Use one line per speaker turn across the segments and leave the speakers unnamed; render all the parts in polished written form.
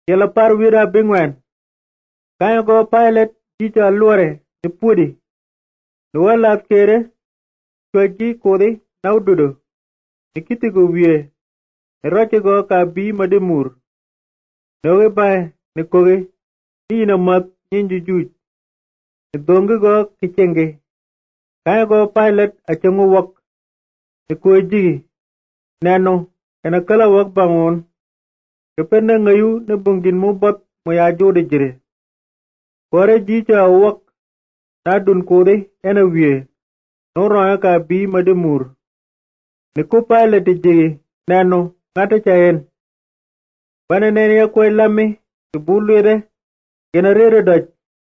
Yala par wira bingwen. Kaya go pilot jicho alware ni pudi. Luwa lat kere chwaji kodi na ududo. Nikiti go wie. Niroche go ka bi madimur. Noge bay ni koge. Ina mat nyinju juj. Nidonge go kichenge. Kaya go pilot achangu wak. Nikuwe jigi. Nano ena kala wak bangon. Kependa ngayu ni bungin mo bot mo ya jode jire. Kore jicho awak na dun kode ena wie. No roya ka bi madimur. Niku pilot jigi. Nano ngata chayen. Bana nene ya kwe lami. Kibulwede. Generere doj.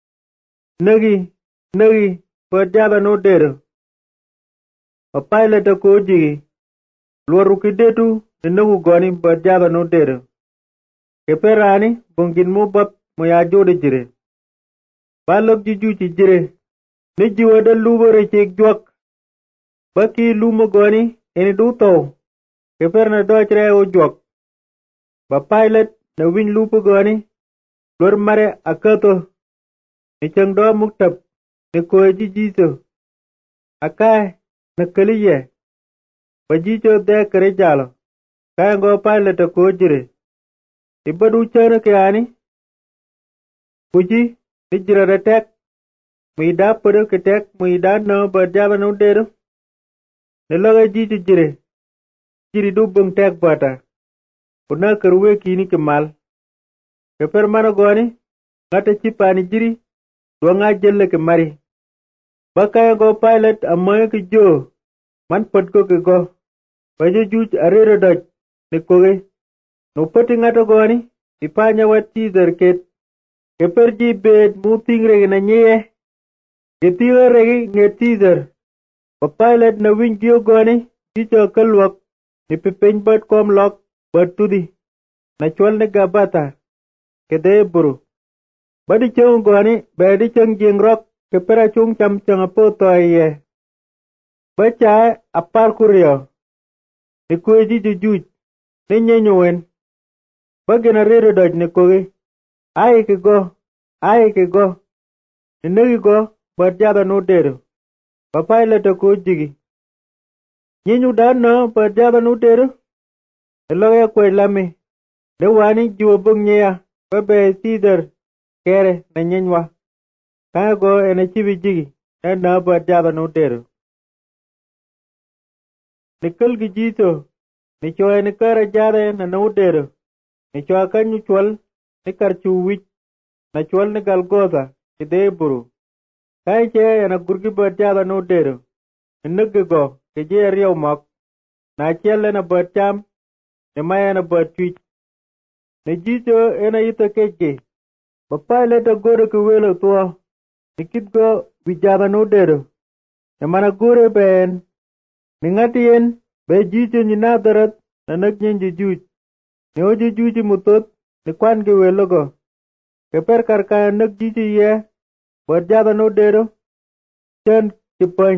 Nagi. Pajaba no dero. Pa pilot ako jigi. Luaru kidetu. Ninagu goni pajaba no dero. Keperani bungin mo bot mo ya jode jire. Balok jujuchi jire. Niji wada lubore chek juak. Baki lumo goni eni duto. Keper na dojre o juak. Ba pilot na win lupo goni. Lur mare akato. Ni chang do muktab. Ni koe jijiso. Akai na kaliye. Ba jicho de kare jalo. Kaya ngo pilot ako jire. Ibadu chana kayani. Kuji. Nijira da tek. Muida pado ke tek. Muida no bajaba no dero. Niloga jicho jire. Jiri dubung tek bata. Kuna karuwe kini kemal. Keper mano goni. Ngata chipani jiri. Duanga jelle ke mari. Bakaya go pilot amoy ke jo. Man patko ke go. Bajo juj arere doj. Nikoge. No pati ngata goni. Ipanya wat teaser ket. Keper ji bed muting regi na nye. Ketiwa regi nge teaser. Pa pilot na wing gio goni. Jicho kalwak. Nipipeny bat kom lok. Bat tudi. Na chwal ne gabata. Kede buru. Badi chung goni. Badi chung jing rock. Kepera chung cham chung apo toye. Bacha apar kuryo. Nikwe jicho juj. Ninye nyuen. Bagina rero doj nikoge. Aye ke go. Ninegi go. Barjaba no dero. Pa pilot ako jigi. Nyinyu dan no. Barjaba no dero. Niloga kwe lami. Dewani juwa bung nyea. Babe teaser. Kere na nyenywa. Kaya go ena chibi jigi. Na barjaba no dero. Nikul ki jito. Nichoa nikara jade na no dero. Nichoa kanyu chwal. Nikar chuwich. Na chwal nikal goza. Kide buru. Kaya che ena gurgi barjaba no dero. Nige go. Keje riyaw mak. Na chelle na barjam. Nimaya na barchwich. Nijito ena ito keje. Pilot agora kuwelo tuwa. Nikit go bijaba no dero. Namana gore ben. Ningati yen. Be jito nyinadarat. Na nagyen jujuj. Ni ojo juji mutot. Ni kwan kuwelo go. Keper karkaya nagyito ye. Barjaba no dero. Chan kipany.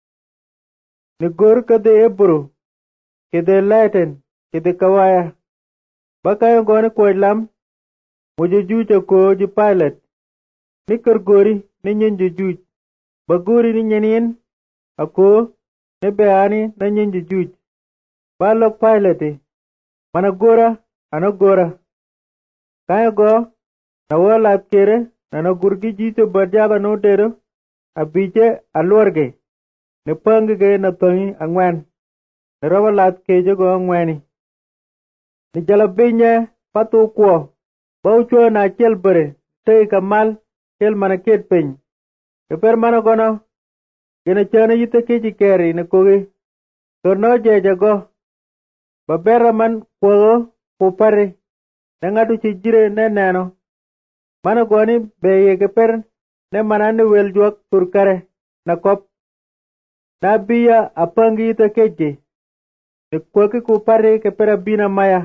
Ni gore kade ebro. Kede laiten. Kede kawaya. Bakaya goni kwa lam. Mojo juja ko ji pilot. Nikar gori ni nyen jujuj. Bagori ni nyenien. Ako ni beani na nyen jujuj. Balok pilote. Mana gora. Ano gora. Kaya go. Na walat kere. Na nagurgi jito barjaba no dero. Abije alwarge. Ni pangige na tongi angwan. Ni rawalat kejo go angwani. Ni jalabinya patu kuo. Baucho na chel bere. Tei kamal. Chel mana ket peny. Keper mana gono. Gena chana yita keji keri na koge. Torno jeja go. Babera man kuo kupare. Nangatu chijire ne neno. Mana goni beye keper. Ne mana ni weljuak turkare. Na kop. Na biya apangi yita keji. Ni kuo kupare kepera bina maya.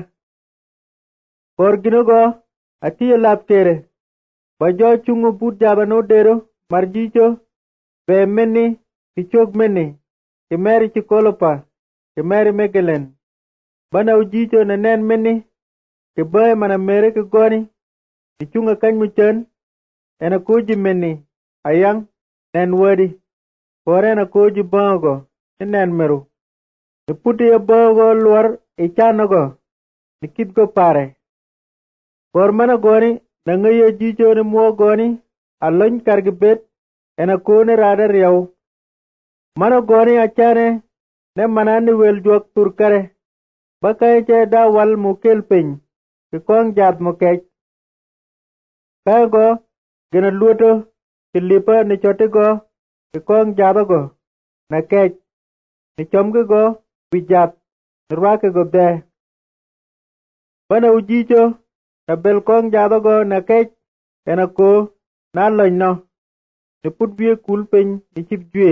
Porgino go. Atiye lap tere. Bajo chungu put jaba no dero. Marjicho. Be meni. Kichok meni. Kimeri chikolopa. Kimeri megelen. Bana ujicho na nen meni. Kibaye mana mere kigoni. ni chunga kany mu chen ena koji meni ayang nen wadi kore na koji bango nen meru ni puti ya bango luar ichanogo ni kitgo pare kor mana goni na ngaye jicho ni mo goni alony kargibet ena kone rada riyaw mana goni achane ne manani wel juak turkare bakay che da wal mukel piny ki kong jat mukech kaya go gina luto ki lipa ni chote go ki kong jado go na kech ni chomge go wijat ni rwake go de bana ujicho na bel kong jado go na kech ena ko na lony no ni put bie kul piny ni chip jwe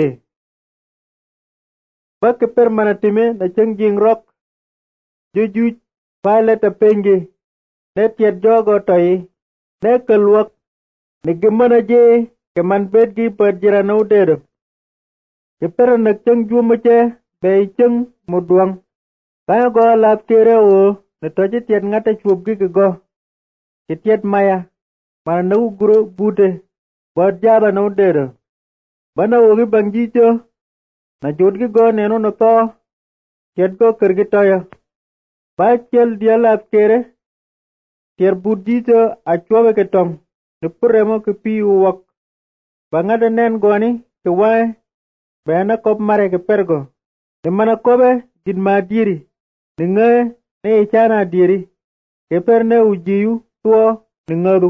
baki per mana time na cheng jing rok jujuj paileta pengi ne tiet jogo toi ne keluok ni gimana je ke man bet gi per jirana udedo ke per na cheng jumache be cheng muduang kaya go lat kere o ne toje tiet ngata chup gi go ke tiet maya mana na ugro bute bot jaba na udedo bana ogi bangjicho na jod gi go neno no to tiet go kergi toyo ba chel dia lat kere tier budjicho achwobe ke tong ni puremo ke pi uwak bangada nen goni ke wae bena kop mare ke pergo ni mana kobe jid ma diri ni ngae ne ichana diri ke per ne ujiyu tuo ni ngadu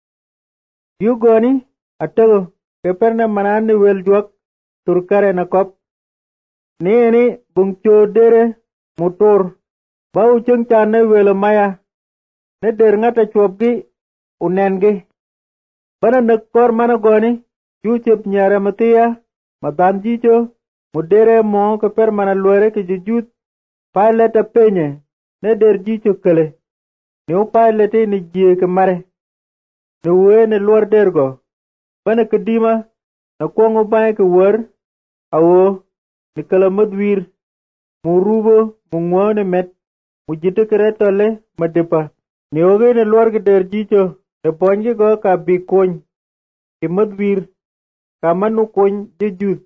yu goni atago ke per ne mana ni wel juak turkare na kop ni bungcho dere mutur ba ucheng chane welo maya ne der ngata chwopgi unengi bana nakor mana goni juchep nyare matia madan jicho mudere mo ke per mana luere ke jujut pilota penye ne der jicho kele ni upiloti ni jie ke mare ni uwe ne luor dergo bana kedima na kwongo bae ke wer awo ni kala madwir murubo mungwo ne met mujite kere tole madepa ni oge ne luor ke der jicho ne ponji go ka bi kony ki madwir ka manu kony jujut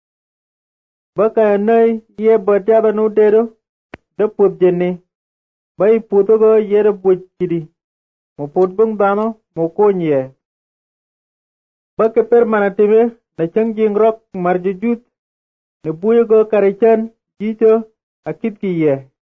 baka nay ye bajaba no dedo de put jene bai puto go yere bujidi mo put bung dano mo konye baka per manatime na changjing rok marjujut ne buye go karichan jicho akit ki ye